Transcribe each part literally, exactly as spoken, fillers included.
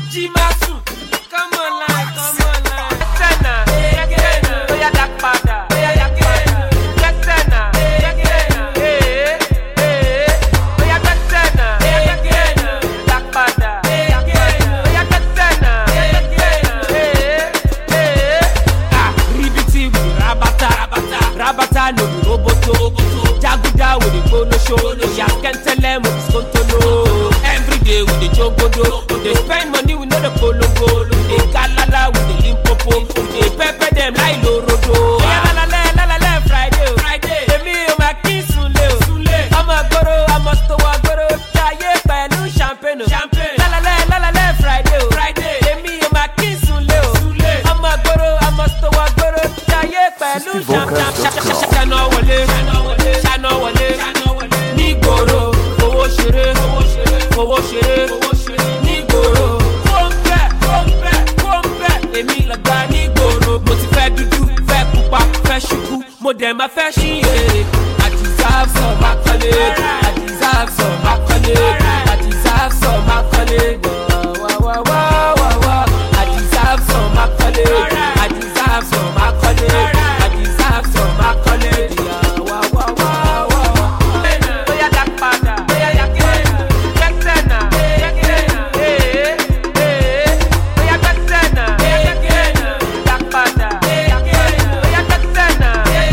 Jimasu, come on line, come on line. Sena, Sena, Oya Dakpada, Oya Dakpada. Sena, Sena, eh, eh. Oya Sena, Sena, Dakpada, Oya Sena, eh, eh. Ah, Ribiti with Rabata, Rabata, Rabata no be roboto, Jaguda with the polo show, Oya Kentelem with the Skontolo. Every day with the Jogodo, they spend money with no the polo goal. They galala with the limpopo, they pepper them like Lorodo. La la la la la la Friday, Friday. Emi o ma kin sunle o, sunle. I'm a goro, I'm a stowa goro. Chaye pẹ̀lú champagne, champagne. La la la la la la Friday, Friday. Emi o ma kin sunle o, sunle. I'm a goro, I'm a stowa goro. Chaye pẹ̀lú champagne. Shana wọlé, shana wọlé, ní goro, owó ṣeré, owó ṣeré, ní goro. Kóńpẹ́, kóńpẹ́, kóńpẹ́. Èmi làgbà ní goro. Mo ti fẹ́ dúdú, fẹ́ pupa, fẹ́ ṣubú. Mo dẹ̀ máa fẹ́ ṣí èrè. I deserve some accolade. I deserve some accolade. I deserve some accolade. Wah, wah, wah, wah, wah. I deserve some accolade. I deserve some accolade. I deserve some accolade. Yeah, wah, wah, wah, wah, wah. Oya Dakpada, Oya Dakpada. Sena, Sena, eh, eh. Oya Sena, Sena, Dakpada. Oya Sena, eh,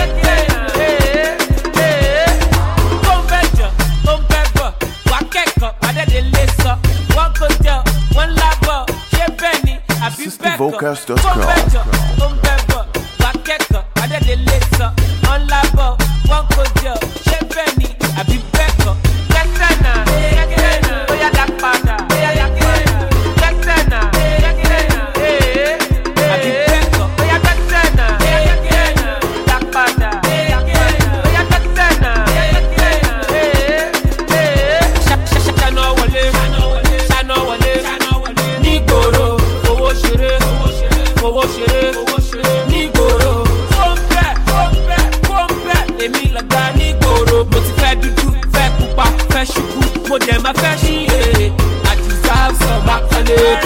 eh. Convention, convention. Wa kẹ́kọ̀ọ́, wa dẹ́dẹ̀ lé sọ. Wọ́n kò jẹ́, wọ́n lábọ̀. Ṣé bẹ́ẹ̀ ni àbí bẹ́ẹ̀ kọ́? Convention, convention. Wa kẹ́kọ̀ọ́, wa dẹ́dẹ̀ lé sọ. Wọ́n lábọ̀. Wọ́n kò jẹ́, ṣé bẹ́ẹ̀ ni àbí bẹ́ẹ̀ kọ́? Sena, Sena, Oya Dakpada. Oya Dakpada. Sena, Sena, eh, àbí bẹ́ẹ̀ kọ́? Oya Sena, Sena, Dakpada. Oya Sena, eh, eh. Shana wọlé, shana wọlé, ní goro, owó ṣeré, owó ṣeré, ní goro. Kóńpẹ́, kóńpẹ́, kóńpẹ́. Èmi làgbà ní goro. Mo ti fẹ́ dúdú, fẹ́ pupa, fẹ́ ṣubú. Mo dẹ̀ máa fẹ́ ṣí èrè. I deserve some accolade.